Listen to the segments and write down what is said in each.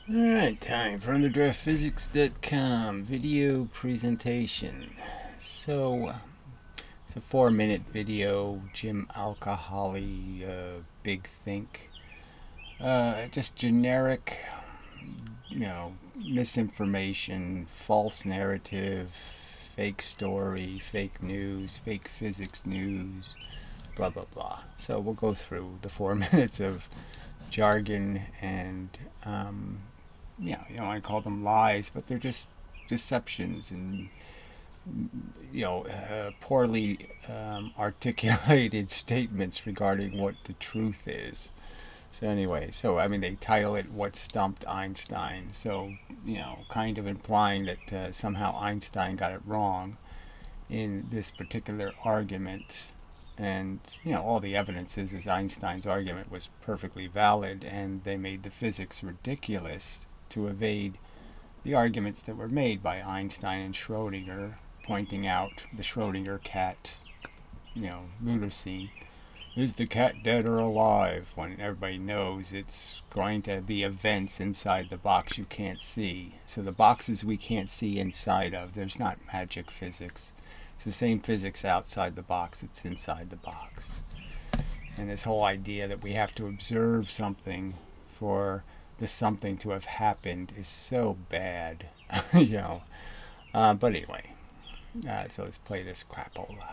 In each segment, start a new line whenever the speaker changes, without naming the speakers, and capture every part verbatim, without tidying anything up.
Alright, time for underdraft physics dot com video presentation. So, it's a four minute video, Jim Alcoholi, uh, Big Think. Uh, just generic, you know, misinformation, false narrative, fake story, fake news, fake physics news, blah blah blah. So we'll go through the four minutes of jargon and um, yeah, you know, I call them lies, but they're just deceptions and you know, uh, poorly um, articulated statements regarding what the truth is. So anyway, so I mean, they title it "What Stumped Einstein," so you know, kind of implying that uh, somehow Einstein got it wrong in this particular argument. And you know, all the evidence is, is Einstein's argument was perfectly valid, and they made the physics ridiculous to evade the arguments that were made by Einstein and Schrodinger, pointing out the Schrodinger cat, you know, lunacy. Is the cat dead or alive? When everybody knows it's going to be events inside the box you can't see. So the boxes we can't see inside of, there's not magic physics. It's the same physics outside the box that's inside the box. And this whole idea that we have to observe something for the something to have happened is so bad, you know. Uh, but anyway, uh, so let's play this crapola.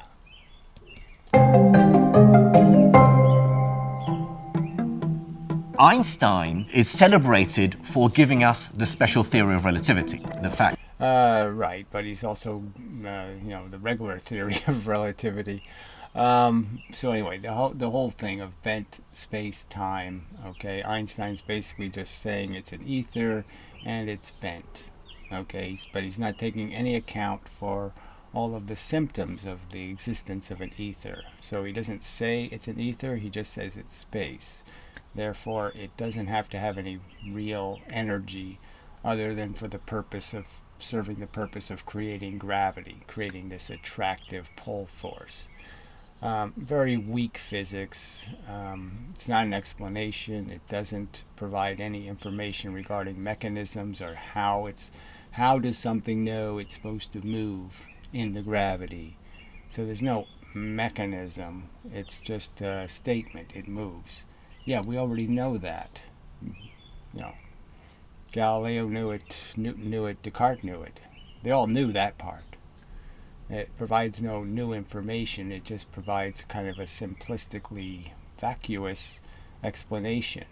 Einstein is celebrated for giving us the special theory of relativity. The fact.
Uh, right, but he's also, uh, you know, the regular theory of relativity. Um, so anyway, the whole the whole thing of bent space-time. Okay, Einstein's basically just saying it's an ether and it's bent. Okay, but he's not taking any account for all of the symptoms of the existence of an ether. So he doesn't say it's an ether, he just says it's space. Therefore, it doesn't have to have any real energy other than for the purpose of serving the purpose of creating gravity, creating this attractive pull force. Um, very weak physics. Um, it's not an explanation. It doesn't provide any information regarding mechanisms or how it's how does something know it's supposed to move in the gravity. So there's no mechanism. It's just a statement. It moves. Yeah, we already know that. You know, Galileo knew it, Newton knew it, Descartes knew it. They all knew that part. It provides no new information. It just provides kind of a simplistically vacuous explanation.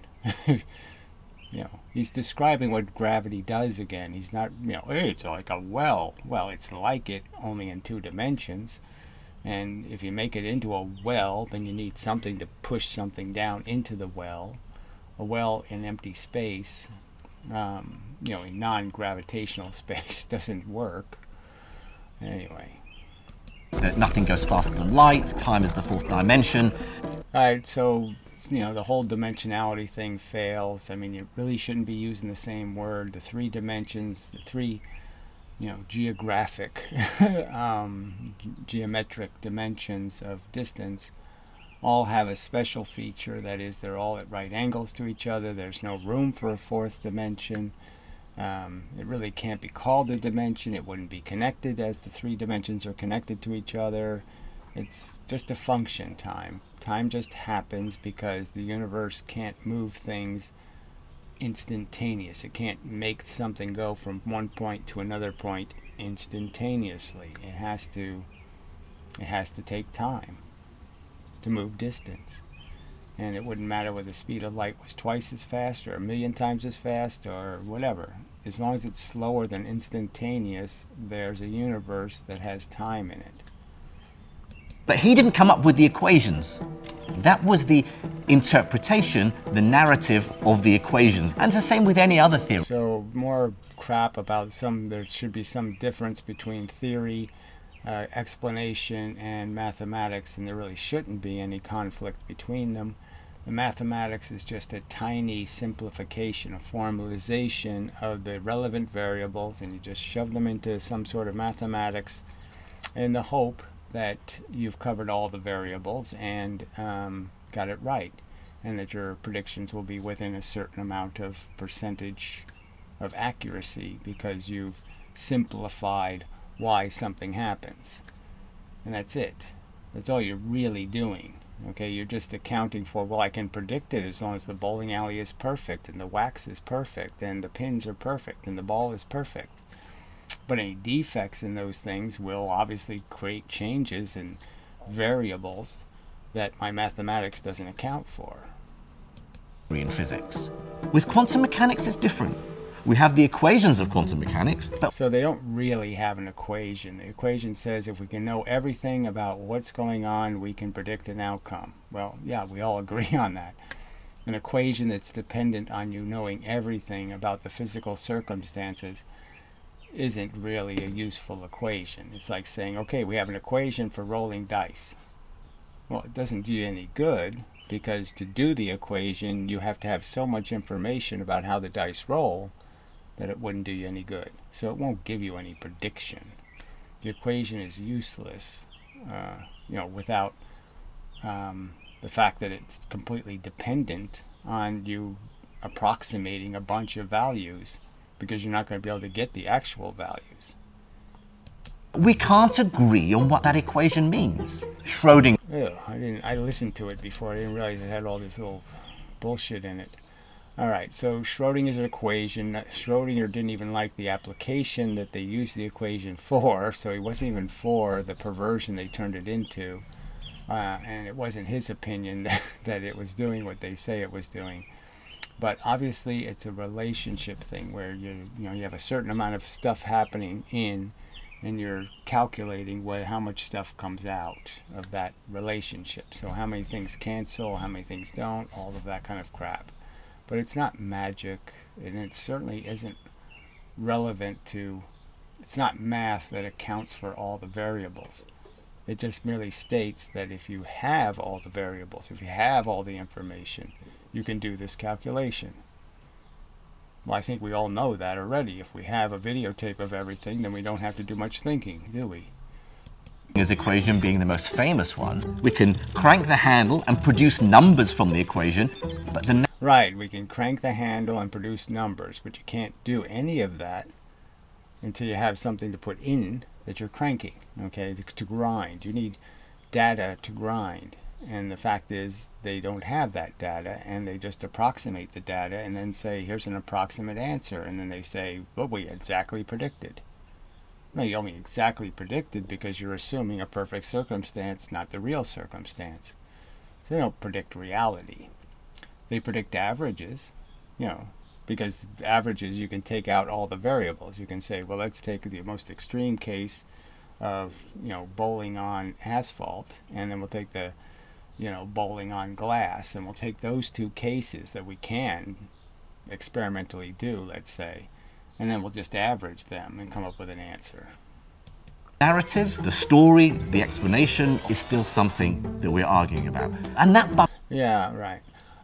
You know, he's describing what gravity does again. He's not, you know, hey, it's like a well. Well, it's like it, only in two dimensions. And if you make it into a well, then you need something to push something down into the well. A well in empty space, um, you know, in non-gravitational space doesn't work. Anyway.
That nothing goes faster than light, time is the fourth dimension.
Alright, so, you know, the whole dimensionality thing fails. I mean, you really shouldn't be using the same word. The three dimensions, the three, you know, geographic, um, geometric dimensions of distance all have a special feature. That is, they're all at right angles to each other. There's no room for a fourth dimension. Um, it really can't be called a dimension. It wouldn't be connected as the three dimensions are connected to each other. It's just a function, time. Time just happens because the universe can't move things instantaneous. It can't make something go from one point to another point instantaneously. It has to it has to take time to move distance. And it wouldn't matter whether the speed of light was twice as fast or a million times as fast or whatever. As long as it's slower than instantaneous, there's a universe that has time in it.
But he didn't come up with the equations. That was the interpretation, the narrative of the equations. And it's the same with any other theory.
So more crap about some, there should be some difference between theory, uh, explanation, and mathematics, and there really shouldn't be any conflict between them. The mathematics is just a tiny simplification, a formalization of the relevant variables, and you just shove them into some sort of mathematics in the hope that you've covered all the variables and um, got it right, and that your predictions will be within a certain amount of percentage of accuracy because you've simplified why something happens. And that's it. That's all you're really doing. Okay, you're just accounting for, well, I can predict it as long as the bowling alley is perfect and the wax is perfect and the pins are perfect and the ball is perfect. But any defects in those things will obviously create changes in variables that my mathematics doesn't account for.
In physics. With quantum mechanics, it's different. We have the equations of quantum mechanics, but
so they don't really have an equation. The equation says if we can know everything about what's going on, we can predict an outcome. Well, yeah, we all agree on that. An equation that's dependent on you knowing everything about the physical circumstances isn't really a useful equation. It's like saying, okay, we have an equation for rolling dice. Well, it doesn't do you any good, because to do the equation, you have to have so much information about how the dice roll that it wouldn't do you any good. So it won't give you any prediction. The equation is useless, uh, you know, without um, the fact that it's completely dependent on you approximating a bunch of values, because you're not going to be able to get the actual values.
we can't agree on what that equation means. Schrödinger.
Ew, I didn't. I listened to it before. I didn't realize it had all this little bullshit in it. All right, so Schrödinger's equation. Schrödinger didn't even like the application that they used the equation for, so he wasn't even for the perversion they turned it into. Uh, and it wasn't his opinion that, that it was doing what they say it was doing. But obviously, it's a relationship thing where you you know you have a certain amount of stuff happening in, and you're calculating what how much stuff comes out of that relationship. So how many things cancel, how many things don't, all of that kind of crap. But it's not magic, and it certainly isn't relevant to, it's not math that accounts for all the variables. It just merely states that if you have all the variables, if you have all the information, you can do this calculation. Well, I think we all know that already. If we have a videotape of everything, then we don't have to do much thinking, do we?
His equation being the most famous one, we can crank the handle and produce numbers from the equation, but the
Right, we can crank the handle and produce numbers, but you can't do any of that until you have something to put in that you're cranking, okay, to, to grind. You need data to grind, and the fact is they don't have that data, and they just approximate the data and then say, here's an approximate answer, and then they say, well, we exactly predicted. No, you only exactly predicted because you're assuming a perfect circumstance, not the real circumstance. So they don't predict reality. They predict averages, you know, because averages, you can take out all the variables. You can say, well, let's take the most extreme case of, you know, bowling on asphalt, and then we'll take the, you know, bowling on glass, and we'll take those two cases that we can experimentally do, let's say, and then we'll just average them and come up with an answer.
narrative, the story, the explanation is still something that we're arguing about. And that...
Yeah, right.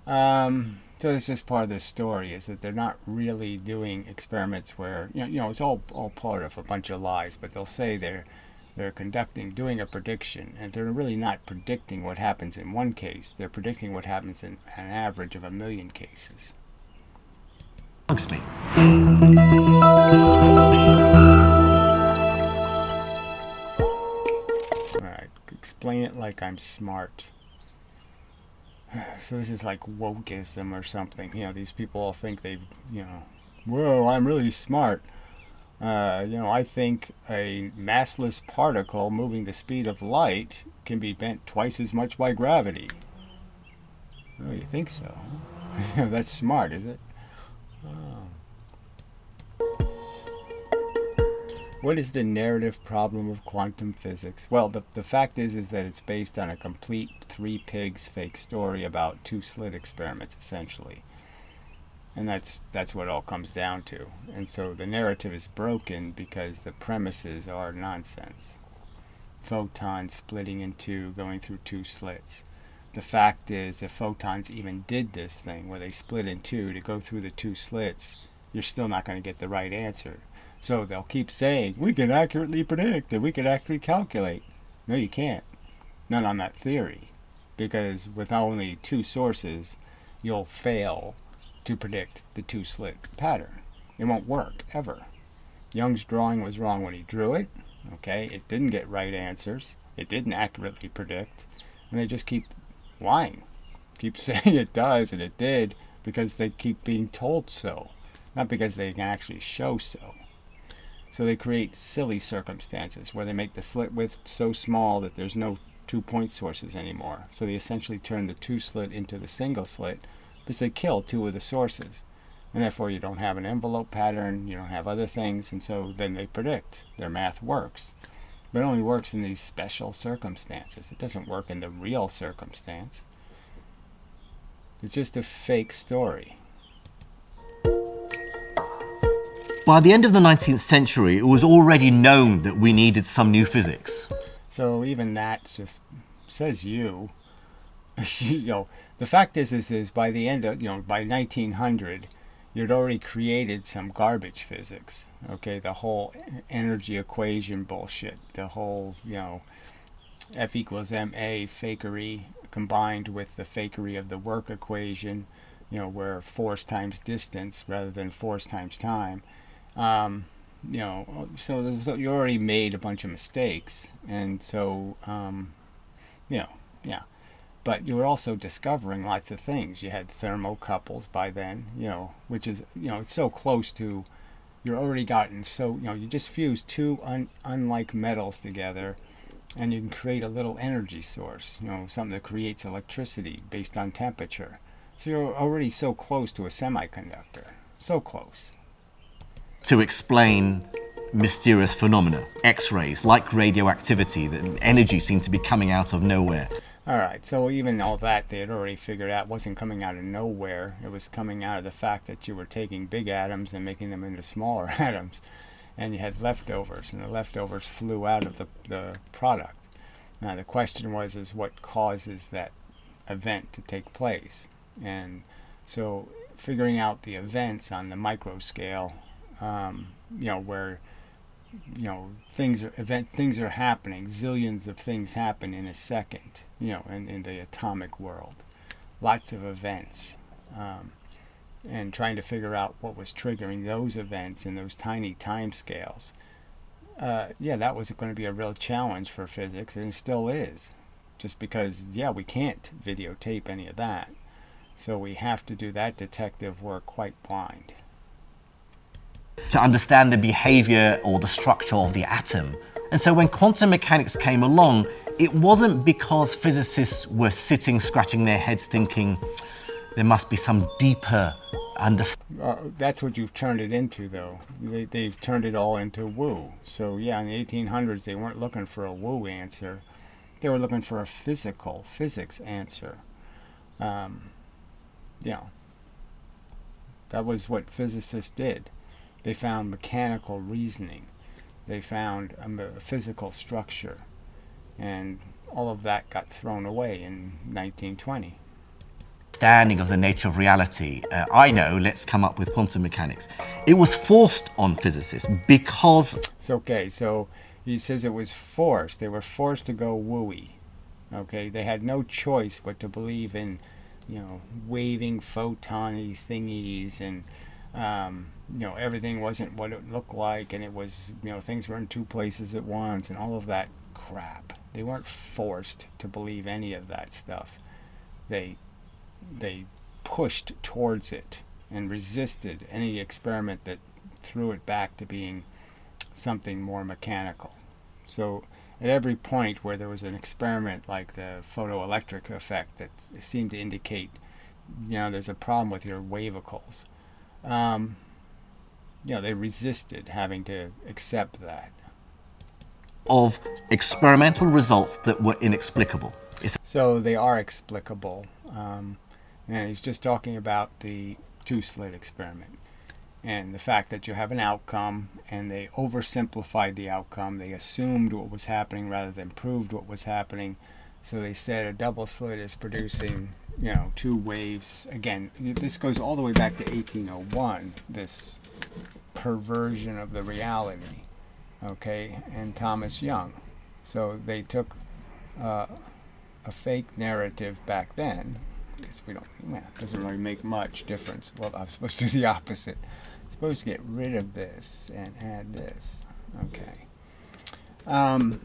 Um, so this is part of the story, is that they're not really doing experiments where, you know, you know it's all, all part of a bunch of lies, but they'll say they're, they're conducting, doing a prediction, and they're really not predicting what happens in one case. They're predicting what happens in an average of a million cases.
bugs me.
Alright, explain it like I'm smart. So this is like wokeism or something. You know, these people all think they've, you know, whoa, I'm really smart. Uh, you know, I think a massless particle moving the speed of light can be bent twice as much by gravity. Oh, you think so? That's smart, is it? Oh. What is the narrative problem of quantum physics? Well, the, the fact is is that it's based on a complete Three Pigs fake story about two slit experiments, essentially. And that's that's what it all comes down to. And so the narrative is broken because the premises are nonsense. Photons splitting in two, going through two slits. The fact is, if photons even did this thing where they split in two to go through the two slits, you're still not going to get the right answer. So they'll keep saying, we can accurately predict and we can accurately calculate. No, you can't. Not on that theory. Because with only two sources, you'll fail to predict the two-slit pattern. It won't work, ever. Young's drawing was wrong when he drew it. Okay, it didn't get right answers. It didn't accurately predict. And they just keep lying. Keep saying it does, and it did, because they keep being told so. Not because they can actually show so. So they create silly circumstances where they make the slit width so small that there's no two point sources anymore. So they essentially turn the two slit into the single slit because they kill two of the sources. And therefore you don't have an envelope pattern, you don't have other things, and so then they predict. Their math works. But it only works in these special circumstances. It doesn't work in the real circumstance. It's just a fake story.
By the end of the nineteenth century, it was already known that we needed some new physics.
So even that just says you. you know, the fact is, is, is by the end of, you know, by nineteen hundred, you'd already created some garbage physics. Okay, the whole energy equation bullshit, the whole, you know, F equals ma fakery combined with the fakery of the work equation, you know, where force times distance rather than force times time. Um, you know, so, so you already made a bunch of mistakes, and so, um, you know, yeah. But you were also discovering lots of things. You had thermocouples by then, you know, which is, you know, it's so close to, you're already gotten so, you know, you just fuse two un, unlike metals together, and you can create a little energy source, you know, something that creates electricity based on temperature. So you're already so close to a semiconductor, so close.
To explain mysterious phenomena, X-rays, like radioactivity, that energy seemed to be coming out of nowhere.
Alright, so even all that they had already figured out wasn't coming out of nowhere. It was coming out of the fact that you were taking big atoms and making them into smaller atoms. And you had leftovers, and the leftovers flew out of the, the product. Now the question was, is what causes that event to take place? And so figuring out the events on the micro scale, um, you know, where, you know, things are event things are happening, zillions of things happen in a second, you know, in, in the atomic world, lots of events, um, and trying to figure out what was triggering those events in those tiny time scales. Uh, yeah, that was going to be a real challenge for physics, and it still is, just because, yeah, we can't videotape any of that, so we have to do that detective work quite blind.
To understand the behavior or the structure of the atom. And so when quantum mechanics came along, it wasn't because physicists were sitting, scratching their heads thinking, there must be some deeper understanding.
Uh, that's what you've turned it into, though. They, they've turned it all into woo. So yeah, in the eighteen hundreds, they weren't looking for a woo answer. They were looking for a physical, physics answer. Um, you know, that was what physicists did. They found mechanical reasoning. They found a physical structure. And all of that got thrown away in nineteen twenty.
Understanding of the nature of reality. Uh, I know, let's come up with quantum mechanics. It was forced on physicists because...
It's okay, so he says it was forced. They were forced to go wooey. Okay, they had no choice but to believe in, you know, waving photony thingies, and um, you know, everything wasn't what it looked like, and it was, you know, things were in two places at once, and all of that crap. They weren't forced to believe any of that stuff. They they pushed towards it and resisted any experiment that threw it back to being something more mechanical. So at every point where there was an experiment like the photoelectric effect that seemed to indicate, you know, there's a problem with your wavicles, um, you know, they resisted having to accept that.
Of experimental results that were inexplicable. It's
so they are explicable. Um, and he's just talking about the two-slit experiment and the fact that you have an outcome, and they oversimplified the outcome. They assumed what was happening rather than proved what was happening. So they said a double slit is producing, you know, two waves. Again, this goes all the way back to eighteen oh one, this perversion of the reality, okay, and Thomas Young. So they took uh, a fake narrative back then, because we don't, well, it doesn't really make much difference. Well, I'm supposed to do the opposite. It's supposed to get rid of this and add this. Okay. Um,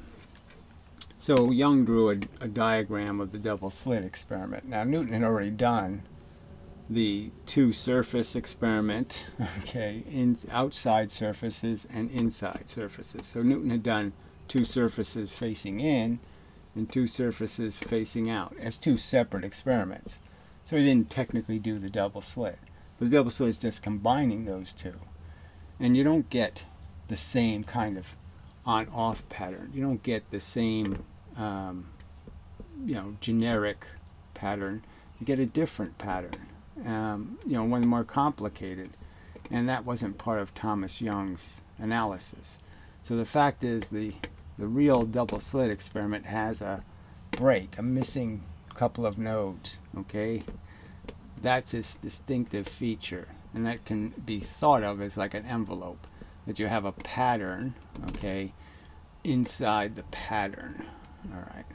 so Young drew a, a diagram of the double slit experiment. Now Newton had already done the two surface experiment, okay, in outside surfaces and inside surfaces. So Newton had done two surfaces facing in and two surfaces facing out as two separate experiments. So he didn't technically do the double slit. But the double slit is just combining those two. And you don't get the same kind of on-off pattern. You don't get the same, um, you know, generic pattern. You get a different pattern. Um, you know, one more complicated, and that wasn't part of Thomas Young's analysis. So the fact is, the the real double slit experiment has a break, a missing couple of nodes. Okay, that's its distinctive feature, and that can be thought of as like an envelope, that you have a pattern, okay, inside the pattern. All right.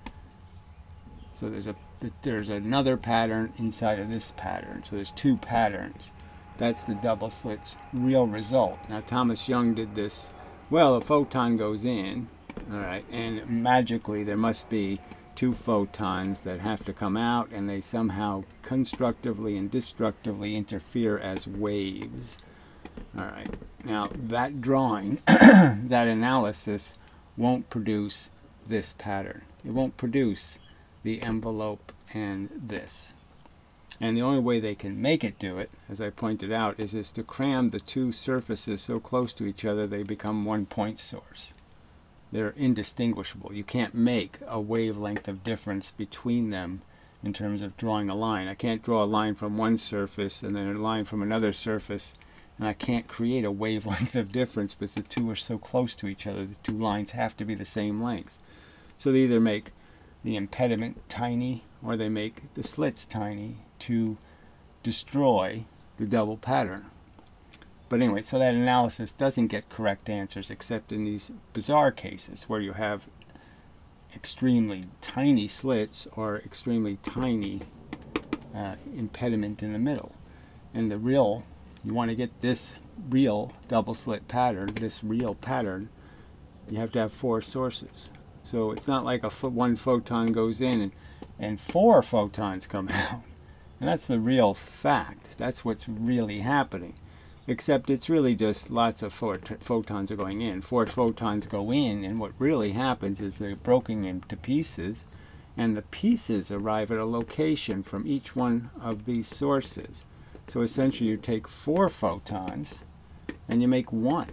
So there's a there's another pattern inside of this pattern. So there's two patterns. That's the double slit's real result. Now Thomas Young did this. Well, a photon goes in, all right, and magically there must be two photons that have to come out, and they somehow constructively and destructively interfere as waves. All right. Now that drawing, that analysis won't produce this pattern. It won't produce the envelope and this. And the only way they can make it do it, as I pointed out, is, is to cram the two surfaces so close to each other they become one point source. They're indistinguishable. You can't make a wavelength of difference between them in terms of drawing a line. I can't draw a line from one surface and then a line from another surface, and I can't create a wavelength of difference because the two are so close to each other. The two lines have to be the same length. So they either make the impediment tiny or they make the slits tiny to destroy the double pattern. But anyway, so that analysis doesn't get correct answers except in these bizarre cases where you have extremely tiny slits or extremely tiny uh, impediment in the middle. And the real, you want to get this real double slit pattern, this real pattern, you have to have four sources. So it's not like a ph one photon goes in and, and four photons come out. And that's the real fact. That's what's really happening. Except it's really just lots of four photons are going in. Four photons go in, and what really happens is they're broken into pieces, and the pieces arrive at a location from each one of these sources. So essentially you take four photons and you make one.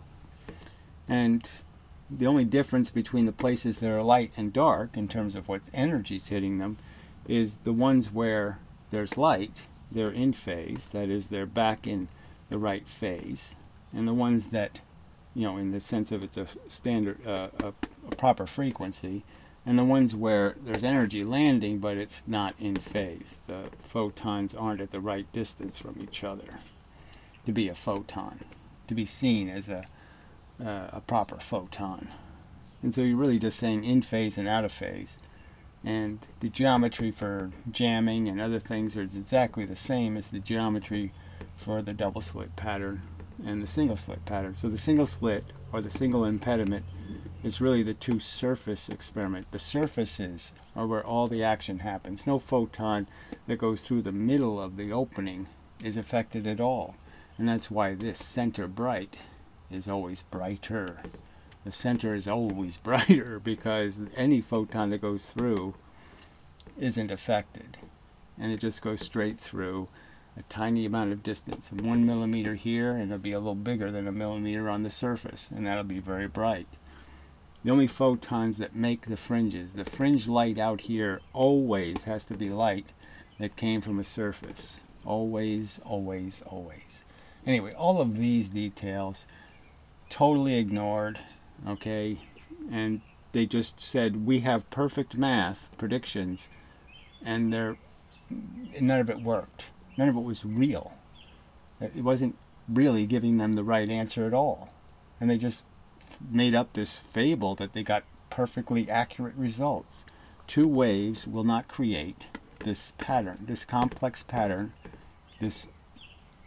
And the only difference between the places that are light and dark in terms of what energy's hitting them is the ones where there's light, they're in phase, that is, they're back in the right phase, and the ones that, you know, in the sense of it's a standard, uh, a, a proper frequency, and the ones where there's energy landing but it's not in phase. The photons aren't at the right distance from each other to be a photon, to be seen as a Uh, a proper photon. And so you're really just saying in phase and out of phase. And the geometry for jamming and other things are exactly the same as the geometry for the double slit pattern and the single slit pattern. So the single slit or the single impediment is really the two surface experiment. The surfaces are where all the action happens. No photon that goes through the middle of the opening is affected at all. And that's why this center bright is always brighter. The center is always brighter because any photon that goes through isn't affected, and it just goes straight through a tiny amount of distance. One millimeter here, and it'll be a little bigger than a millimeter on the surface, and that'll be very bright. The only photons that make the fringes, the fringe light out here always has to be light that came from a surface. Always, always, always. Anyway, all of these details totally ignored, okay, and they just said we have perfect math predictions, and they're none of it worked. None of it was real. It wasn't really giving them the right answer at all, and they just made up this fable that they got perfectly accurate results. Two waves will not create this pattern, this complex pattern, this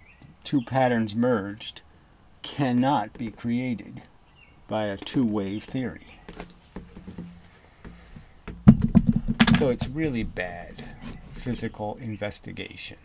two patterns merged cannot be created by a two-wave theory. So it's really bad physical investigation.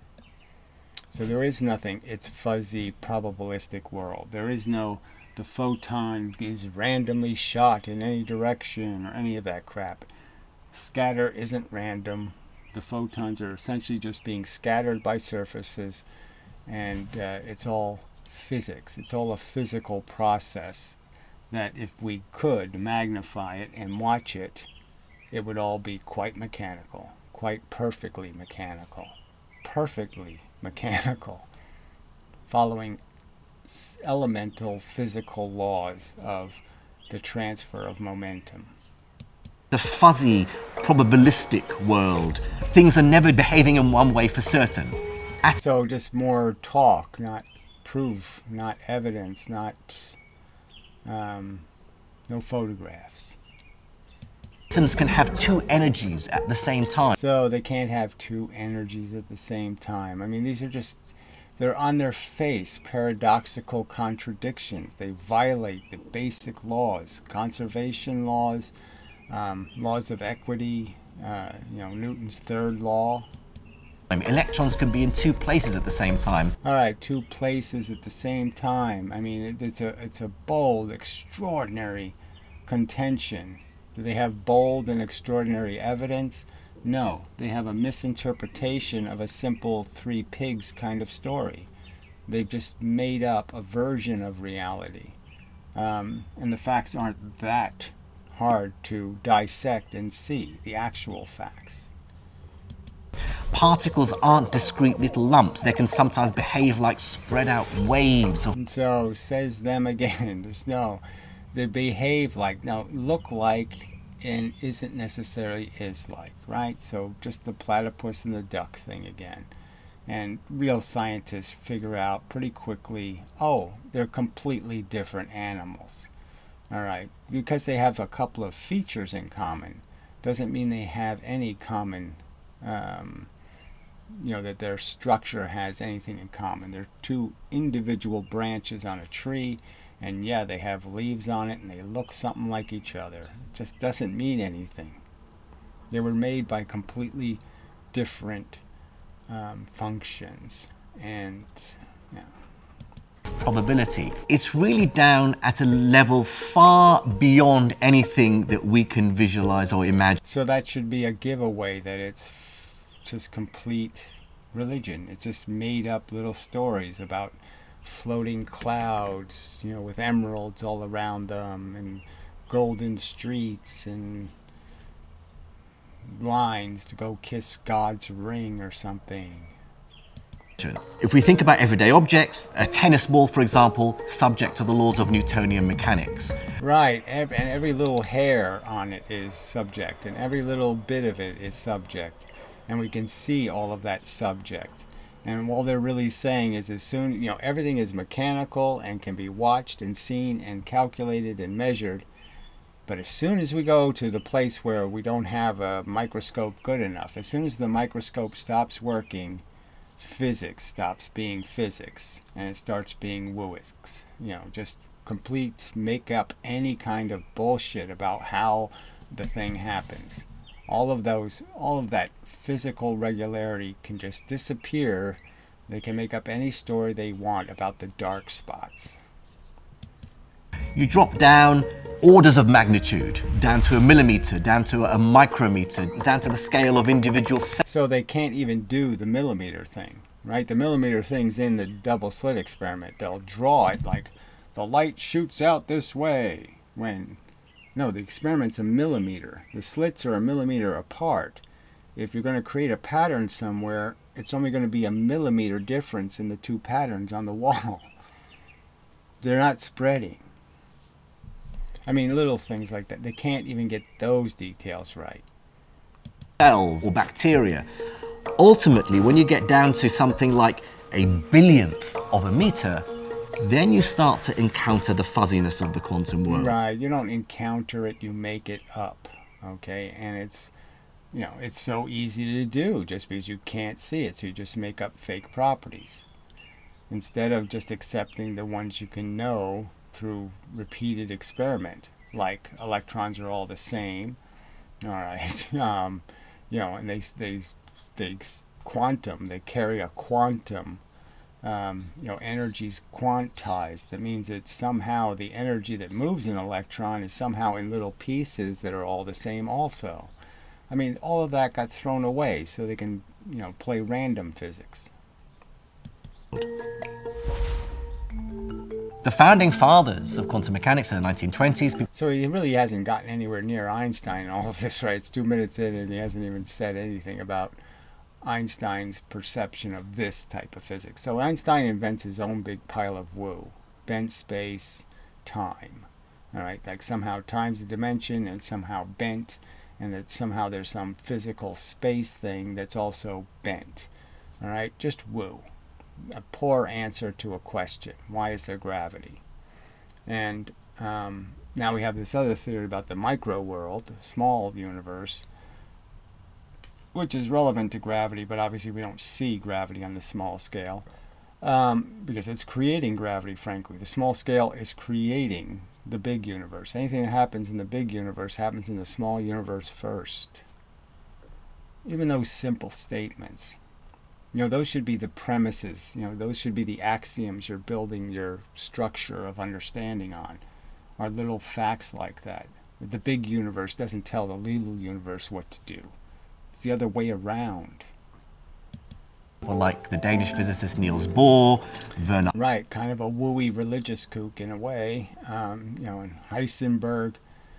So there is nothing, it's fuzzy, probabilistic world. There is no, the photon is randomly shot in any direction or any of that crap. Scatter isn't random. The photons are essentially just being scattered by surfaces, and uh, it's all physics. It's all a physical process that if we could magnify it and watch it, it would all be quite mechanical, quite perfectly mechanical, perfectly mechanical, following elemental physical laws of the transfer of momentum.
The fuzzy, probabilistic world, things are never behaving in one way for certain. At
So just more talk, not proof, not evidence, not um, no photographs.
Atoms can have two energies at the same time.
So they can't have two energies at the same time. I mean, these are just, they're on their face, paradoxical contradictions. They violate the basic laws, conservation laws, um, laws of equity, uh, you know, Newton's third law.
Electrons can be in two places at the same time.
All right, two places at the same time. I mean, it, it's a it's a bold, extraordinary contention. Do they have bold and extraordinary evidence? No, they have a misinterpretation of a simple three pigs kind of story. They've just made up a version of reality. Um, and the facts aren't that hard to dissect and see, the actual facts.
Particles aren't discrete little lumps. They can sometimes behave like spread out waves of.
And so, says them again, there's no, they behave like, no, look like, and isn't necessarily is like, right? So just the platypus and the duck thing again. And real scientists figure out pretty quickly, oh, they're completely different animals. All right, because they have a couple of features in common, doesn't mean they have any common, um, you know, that their structure has anything in common. They're two individual branches on a tree, and yeah, they have leaves on it and they look something like each other. It just doesn't mean anything. They were made by completely different um, functions, and yeah.
Probability. It's really down at a level far beyond anything that we can visualize or imagine.
So that should be a giveaway that it's just complete religion. It's just made up little stories about floating clouds, you know, with emeralds all around them, and golden streets, and lines to go kiss God's ring or something.
If we think about everyday objects, a tennis ball, for example, subject to the laws of Newtonian mechanics.
Right, and every little hair on it is subject, and every little bit of it is subject, and we can see all of that subject. And all they're really saying is, as soon, you know, everything is mechanical and can be watched and seen and calculated and measured, but as soon as we go to the place where we don't have a microscope good enough, as soon as the microscope stops working, physics stops being physics and it starts being wooics. You know, just complete make up any kind of bullshit about how the thing happens. All of those, all of that physical regularity can just disappear. They can make up any story they want about the dark spots.
You drop down orders of magnitude, down to a millimeter, down to a micrometer, down to the scale of individual cells.
So they can't even do the millimeter thing, right? The millimeter thing's in the double slit experiment. They'll draw it like the light shoots out this way, when no, the experiment's a millimeter. The slits are a millimeter apart. If you're going to create a pattern somewhere, it's only going to be a millimeter difference in the two patterns on the wall. They're not spreading. I mean, little things like that. They can't even get those details right.
Cells or bacteria. Ultimately, when you get down to something like a billionth of a meter, then you start to encounter the fuzziness of the quantum world.
Right. You don't encounter it, you make it up. Okay? And it's, you know, it's so easy to do just because you can't see it. So you just make up fake properties. instead of just accepting the ones you can know through repeated experiment, like electrons are all the same, all right, um, you know, and they, they, they quantum, they carry a quantum, um, you know, energy's quantized. That means that somehow the energy that moves an electron is somehow in little pieces that are all the same also. I mean, all of that got thrown away so they can, you know, play random physics.
The founding fathers of quantum mechanics in the nineteen twenties.
So he really hasn't gotten anywhere near Einstein in all of this, right? It's two minutes in and he hasn't even said anything about Einstein's perception of this type of physics. So Einstein invents his own big pile of woo, bent space, time. All right, like somehow time's a dimension and somehow bent, and that somehow there's some physical space thing that's also bent. All right, just woo. A poor answer to a question. Why is there gravity? And um, now we have this other theory about the micro world, the small universe, which is relevant to gravity, but obviously we don't see gravity on the small scale um, because it's creating gravity, frankly. The small scale is creating the big universe. Anything that happens in the big universe happens in the small universe first. Even those simple statements, you know, those should be the premises, you know, those should be the axioms you're building your structure of understanding on, are little facts like that. The big universe doesn't tell the little universe what to do. It's the other way around.
Well, like the Danish physicist Niels Bohr, Werner.
Right, kind of a wooey religious kook in a way. Um, you know, and Heisenberg,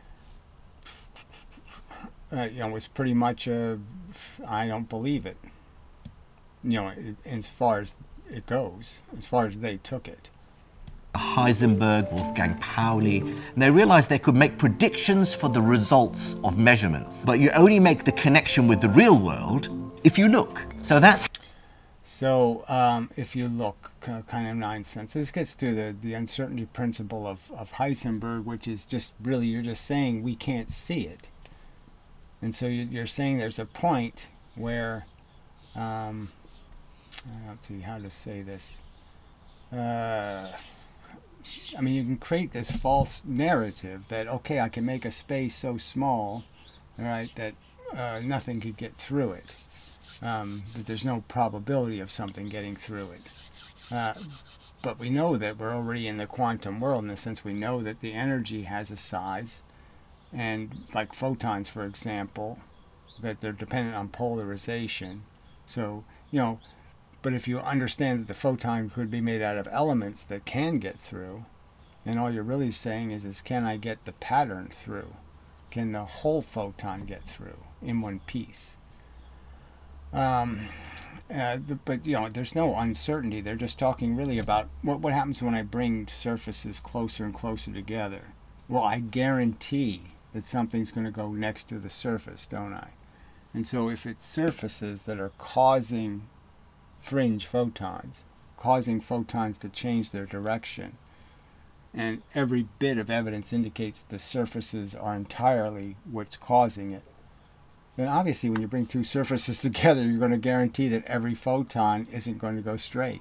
uh, you know, was pretty much a, I don't believe it. You know, as far as it goes, as far as they took it.
Heisenberg, Wolfgang Pauli, and they realized they could make predictions for the results of measurements. But you only make the connection with the real world if you look. So that's...
So um, if you look, uh, kind of nonsense. This gets to the, the uncertainty principle of, of Heisenberg, which is just really, you're just saying we can't see it. And so you're saying there's a point where... Um, let's see how to say this. Uh, I mean, you can create this false narrative that, okay, I can make a space so small, all right, that uh, nothing could get through it. Um, that there's no probability of something getting through it. Uh, but we know that we're already in the quantum world in the sense we know that the energy has a size, and like photons, for example, that they're dependent on polarization. So, you know, but if you understand that the photon could be made out of elements that can get through, then all you're really saying is, is can I get the pattern through? Can the whole photon get through in one piece? Um, uh, but, you know, there's no uncertainty. They're just talking really about what, what happens when I bring surfaces closer and closer together. Well, I guarantee that something's going to go next to the surface, don't I? And so if it's surfaces that are causing fringe photons, causing photons to change their direction, and every bit of evidence indicates the surfaces are entirely what's causing it, then obviously when you bring two surfaces together, you're going to guarantee that every photon isn't going to go straight.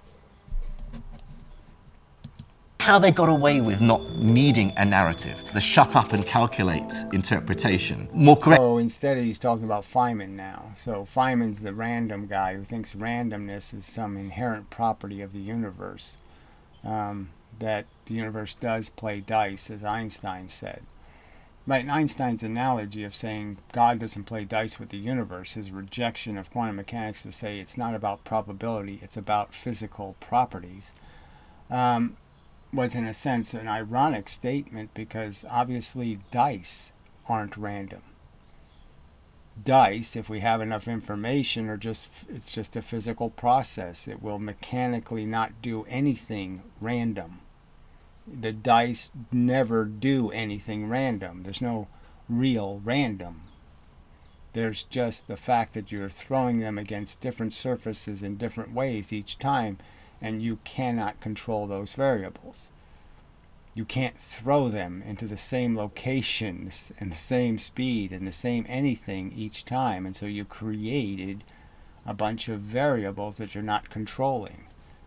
How they got away with not needing a narrative, the shut up and calculate interpretation. More correct.
So instead he's talking about Feynman now. So Feynman's the random guy who thinks randomness is some inherent property of the universe. Um, that the universe does play dice, as Einstein said. Right, in Einstein's analogy of saying God doesn't play dice with the universe, his rejection of quantum mechanics to say it's not about probability, it's about physical properties, um, was in a sense an ironic statement, because obviously dice aren't random. Dice, if we have enough information, are just, it's just a physical process. It will mechanically not do anything random. The dice never do anything random. There's no real random. There's just the fact that you're throwing them against different surfaces in different ways each time, and you cannot control those variables. You can't throw them into the same location and the same speed and the same anything each time, and so you created a bunch of variables that you're not controlling.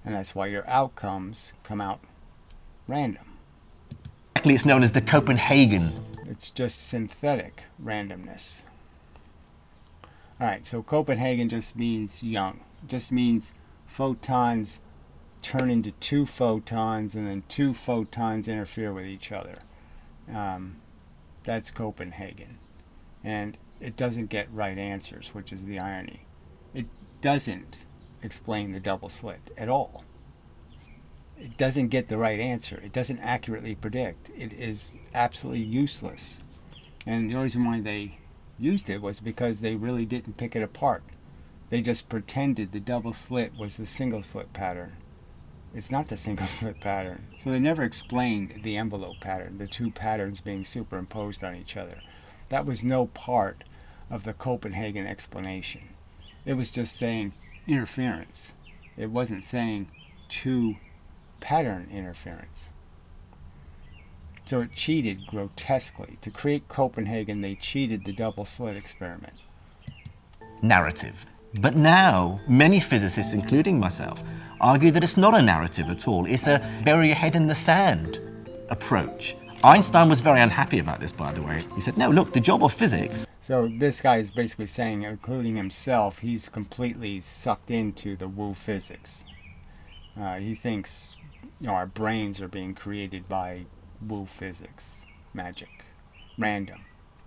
And that's why your outcomes come out random.
It's known as the Copenhagen.
It's just synthetic randomness. Alright, so Copenhagen just means young. It just means photons turn into two photons and then two photons interfere with each other. Um, that's Copenhagen. And it doesn't get right answers, which is the irony. It doesn't explain the double slit at all. It doesn't get the right answer. It doesn't accurately predict. It is absolutely useless. And the only reason why they used it was because they really didn't pick it apart. They just pretended the double slit was the single slit pattern. It's not the single slit pattern. So they never explained the envelope pattern, the two patterns being superimposed on each other. That was no part of the Copenhagen explanation. It was just saying interference. It wasn't saying two pattern interference. So it cheated grotesquely. To create Copenhagen, they cheated the double slit experiment.
Narrative. But now, many physicists, including myself, argue that it's not a narrative at all. It's a bury your head in the sand approach. Einstein was very unhappy about this, by the way. He said, no, look, the job of physics...
So this guy is basically saying, including himself, he's completely sucked into the woo physics. Uh, he thinks, you know, our brains are being created by woo physics, magic, random.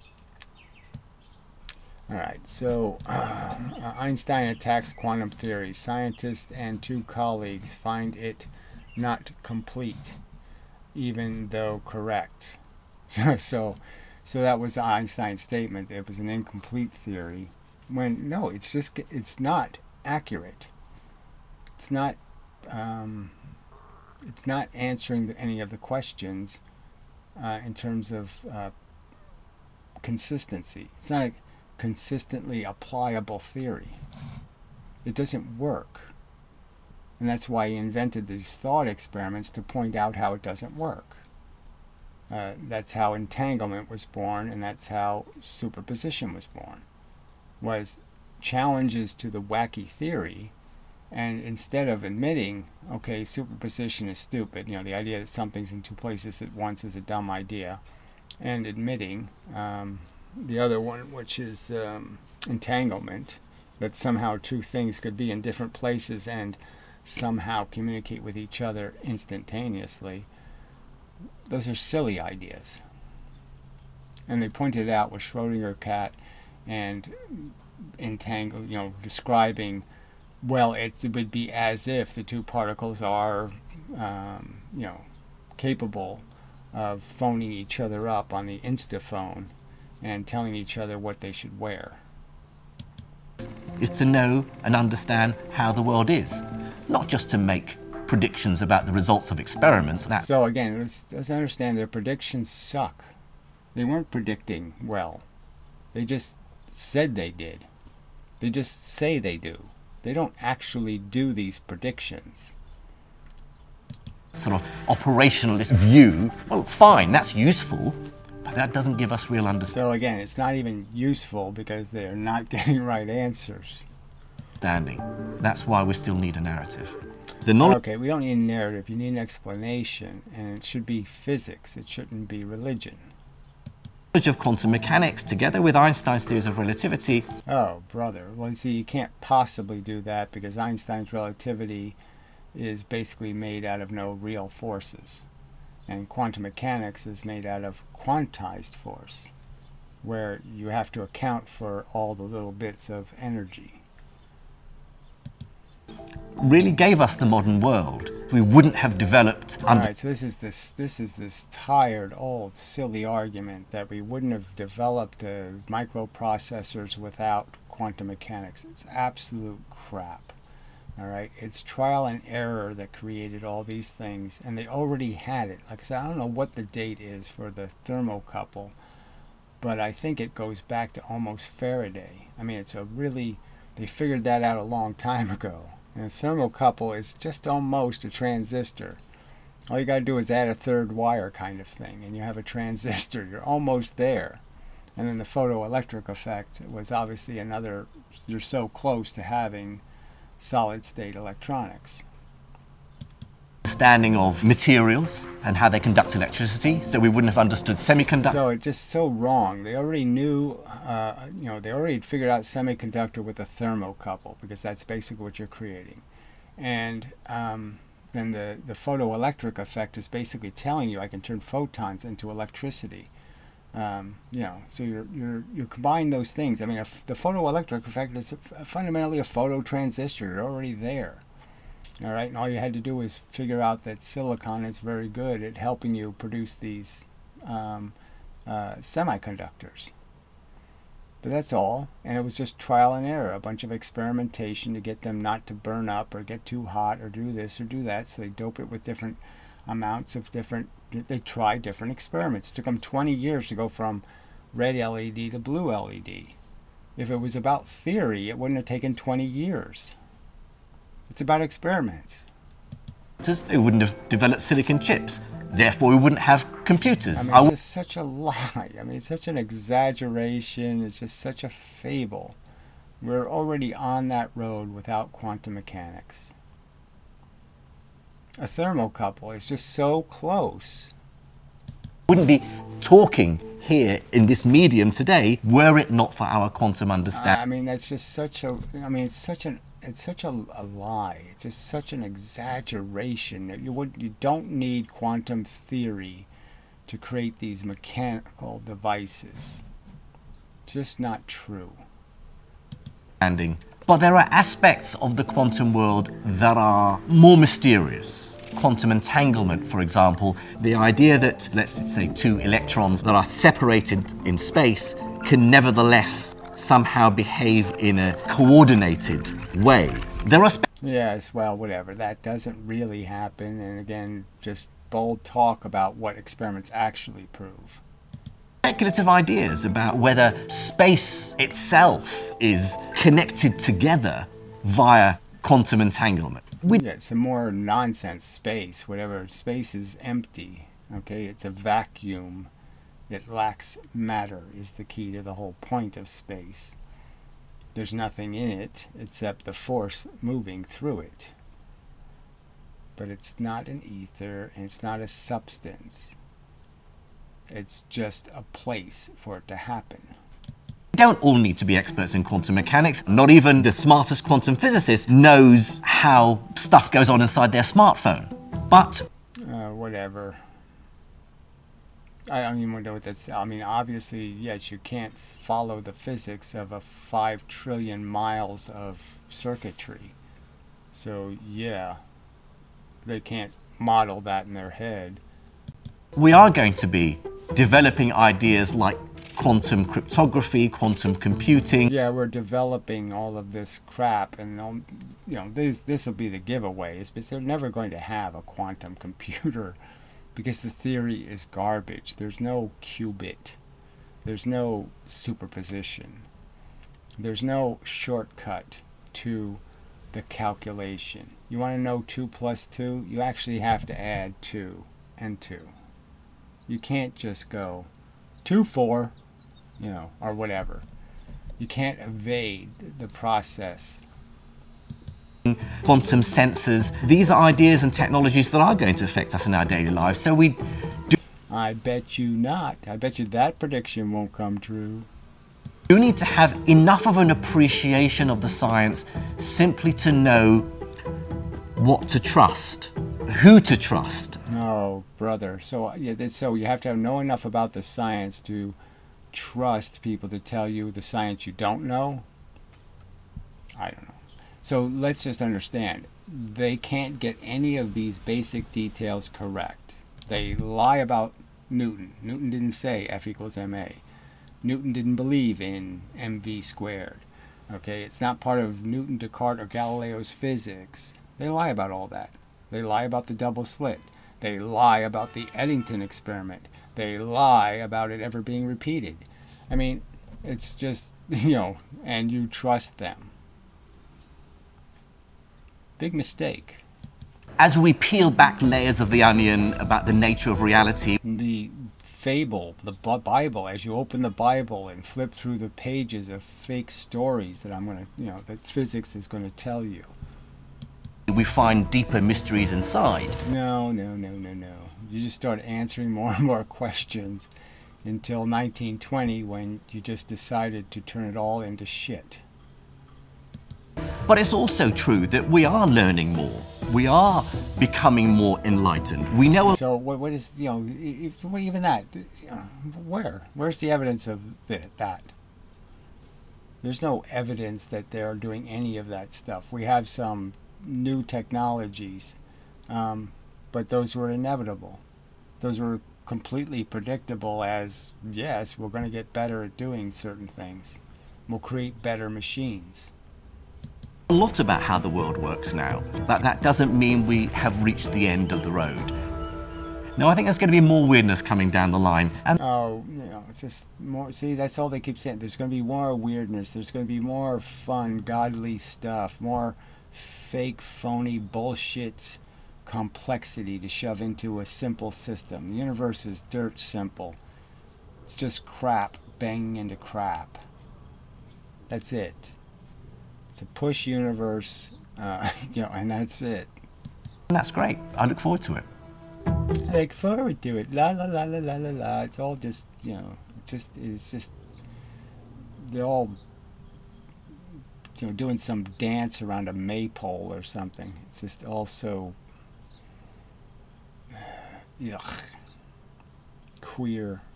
Alright, so uh, Einstein attacks quantum theory. Scientists and two colleagues find it not complete, even though correct. so, so that was Einstein's statement. It was an incomplete theory. When no, it's just it's not accurate. It's not. Um, it's not answering the, any of the questions uh, in terms of uh, consistency. It's not a consistently applicable theory. It doesn't work. And that's why he invented these thought experiments, to point out how it doesn't work. Uh, that's how entanglement was born, and that's how superposition was born. Was challenges to the wacky theory, and instead of admitting, okay, superposition is stupid, you know, the idea that something's in two places at once is a dumb idea, and admitting um, the other one, which is um, entanglement, that somehow two things could be in different places and somehow communicate with each other instantaneously. Those are silly ideas. And they pointed it out with Schrödinger cat and entangle, you know, describing, well, it would be as if the two particles are, um, you know, capable of phoning each other up on the Instaphone and telling each other what they should wear.
Is to know and understand how the world is, not just to make predictions about the results of experiments. That
so again, let's, let's understand their predictions suck. They weren't predicting well. They just said they did. They just say they do. They don't actually do these predictions.
Sort of operationalist view, well, fine, that's useful, but that doesn't give us real understanding.
So again, it's not even useful because they're not getting right answers.
That's why we still need a narrative. The knowledge
okay, we don't need a narrative, you need an explanation, and it should be physics, it shouldn't be religion.
of quantum mechanics, together with Einstein's theories of relativity.
Oh, brother. Well, see, you can't possibly do that because Einstein's relativity is basically made out of no real forces. And quantum mechanics is made out of quantized force, where you have to account for all the little bits of energy.
Really gave us the modern world. We wouldn't have developed.
All right, so this is this this is this tired, old, silly argument that we wouldn't have developed uh, microprocessors without quantum mechanics. It's absolute crap. All right, it's trial and error that created all these things, and they already had it. Like I said, I don't know what the date is for the thermocouple, but I think it goes back to almost Faraday. I mean, it's a really, they figured that out a long time ago. And a thermocouple is just almost a transistor. All you got to do is add a third wire kind of thing, and you have a transistor. You're almost there. And then the photoelectric effect was obviously another, you're so close to having solid-state electronics.
understanding of materials and how they conduct electricity, so we wouldn't have understood semiconductors.
So it's just so wrong. They already knew, uh, you know, they already figured out semiconductor with a thermocouple, because that's basically what you're creating. And um, then the, the photoelectric effect is basically telling you I can turn photons into electricity. Um, you know, so you're, you're, you combine those things. I mean, a, the photoelectric effect is a, fundamentally a phototransistor. You're already there. All right, and all you had to do was figure out that silicon is very good at helping you produce these um, uh, semiconductors. But that's all, and it was just trial and error, a bunch of experimentation to get them not to burn up or get too hot or do this or do that. So they dope it with different amounts of different, they try different experiments. It took them twenty years to go from red L E D to blue L E D. If it was about theory, it wouldn't have taken twenty years. It's about experiments.
We wouldn't have developed silicon chips. Therefore, we wouldn't have computers.
I mean, it's just such a lie. I mean, it's such an exaggeration. It's just such a fable. We're already on that road without quantum mechanics. A thermocouple is just so close.
Wouldn't be talking here in this medium today were it not for our quantum understanding.
I mean, that's just such a, I mean, it's such an, it's such a, a lie. It's just such an exaggeration that you would, you don't need quantum theory to create these mechanical devices. It's just not true.
But there are aspects of the quantum world that are more mysterious. Quantum entanglement, for example, the idea that, let's say, two electrons that are separated in space can nevertheless somehow behave in a coordinated way. There are
Yes, well, whatever. That doesn't really happen. And again, just bold talk about what experiments actually prove.
Speculative ideas about whether space itself is connected together via quantum entanglement. We
yeah, some more nonsense. Space, whatever. Space is empty. Okay, it's a vacuum. It lacks matter is the key to the whole point of space. There's nothing in it except the force moving through it. But it's not an ether, and it's not a substance. It's just a place for it to happen.
We don't all need to be experts in quantum mechanics. Not even the smartest quantum physicist knows how stuff goes on inside their smartphone. But
uh, whatever. I don't even know what that's. I mean, obviously, yes, you can't follow the physics of a five trillion miles of circuitry. So yeah, they can't model that in their head.
We are going to be developing ideas like quantum cryptography, quantum computing.
Yeah, we're developing all of this crap, and um, you know, this this will be the giveaway. Is because they're never going to have a quantum computer, because the theory is garbage. There's no qubit. There's no superposition. There's no shortcut to the calculation. You want to know two plus two? You actually have to add two and two. You can't just go two, four, you know, or whatever. You can't evade the process.
Quantum sensors, these are ideas and technologies that are going to affect us in our daily lives. So we do
I bet you not. I bet you that prediction won't come true.
You need to have enough of an appreciation of the science simply to know what to trust, who to trust.
Oh, brother. So, yeah, that's- so you have to know enough about the science to trust people to tell you the science you don't know? I don't know. So let's just understand. They can't get any of these basic details correct. They lie about Newton. Newton didn't say F equals ma. Newton didn't believe in mv squared. Okay, it's not part of Newton, Descartes, or Galileo's physics. They lie about all that. They lie about the double slit. They lie about the Eddington experiment. They lie about it ever being repeated. I mean, it's just, you know, and you trust them. Big mistake.
As we peel back layers of the onion about the nature of reality,
The fable, the B- Bible, as you open the Bible and flip through the pages of fake stories that I'm going to, you know, that physics is going to tell you.
we find deeper mysteries inside.
No, no, no, no, no. You just start answering more and more questions until nineteen twenty, when you just decided to turn it all into shit.
But it's also true that we are learning more. We are becoming more enlightened. We know.
So what, what is, you know, if, well, even that, you know, where? Where's the evidence of the, that? There's no evidence that they're doing any of that stuff. We have some new technologies, um, but those were inevitable. Those were completely predictable as, yes, we're going to get better at doing certain things. We'll create better machines.
A lot about how the world works now, but that doesn't mean we have reached the end of the road. No, I think there's going to be more weirdness coming down the line. And
oh, you know, it's just more, see, that's all they keep saying. There's going to be more weirdness. There's going to be more fun, godly stuff, more fake, phony bullshit complexity to shove into a simple system. The universe is dirt simple. It's just crap banging into crap. That's it. It's a push universe, uh, you know, and that's it.
that's great. I look forward to it.
I look forward to it. La la la la la la la. It's all just, you know, it's just, it's just, they're all, you know, doing some dance around a maypole or something. It's just all so, ugh, queer.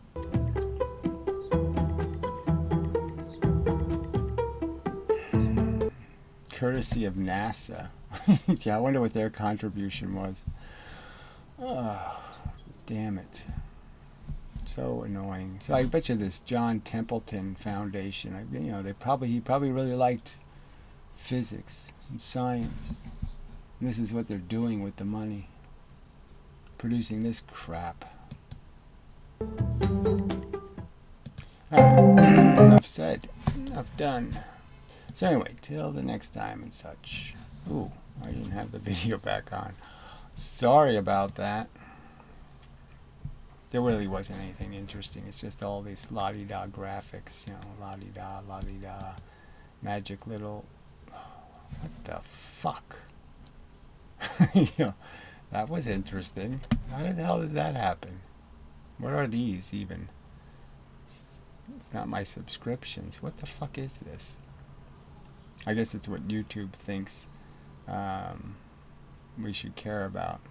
Courtesy of NASA. Yeah, I wonder what their contribution was. Oh, damn it. So annoying. So I bet you this John Templeton Foundation, I, you know, they probably, he probably really liked physics and science. And this is what they're doing with the money. Producing this crap. Alright, enough said. Enough done. So anyway, till the next time and such. Ooh, I didn't have the video back on. Sorry about that. There really wasn't anything interesting. It's just all these la-di-da graphics, you know, la-di-da, la-di-da, magic little... What the fuck? You know, that was interesting. How the hell did that happen? What are these even? It's, it's not my subscriptions. What the fuck is this? I guess it's what YouTube thinks um, we should care about.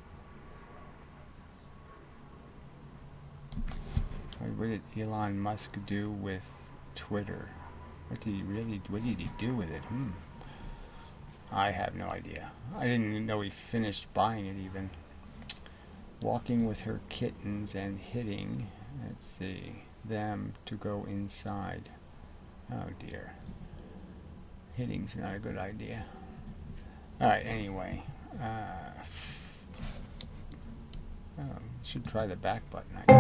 What did Elon Musk do with Twitter? What did he really, what did he do with it? Hmm. I have no idea. I didn't even know he finished buying it even. Walking with her kittens and hitting, let's see, them to go inside. Oh dear. Hitting's not a good idea. Alright, anyway. Uh, oh, should try the back button, I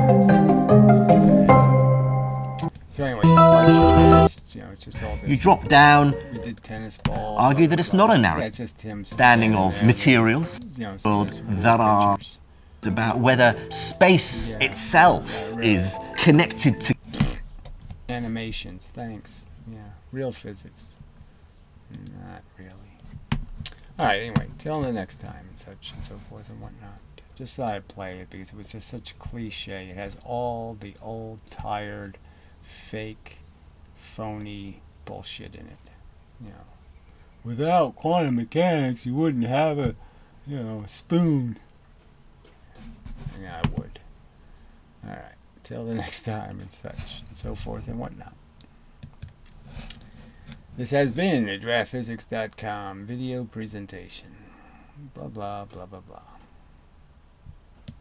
guess. So anyway, missed, you know, it's just all this.
You drop down,
We did tennis ball.
argue that it's not a narrative.
Yeah, it's just him
Standing of
there,
materials
you know,
world
there's weird
that are
pictures.
about whether space
Yeah.
itself
Yeah, really.
is connected to.
Animations, thanks. Yeah, real physics. Not really. Alright, anyway, till the next time and such and so forth and whatnot. Just thought I'd play it because it was just such a cliche. It has all the old, tired, fake, phony bullshit in it. You know, without quantum mechanics, you wouldn't have a, you know, a spoon. Yeah, I would. Alright, till the next time and such and so forth and whatnot. This has been a draft physics dot com video presentation. Blah, blah, blah, blah, blah.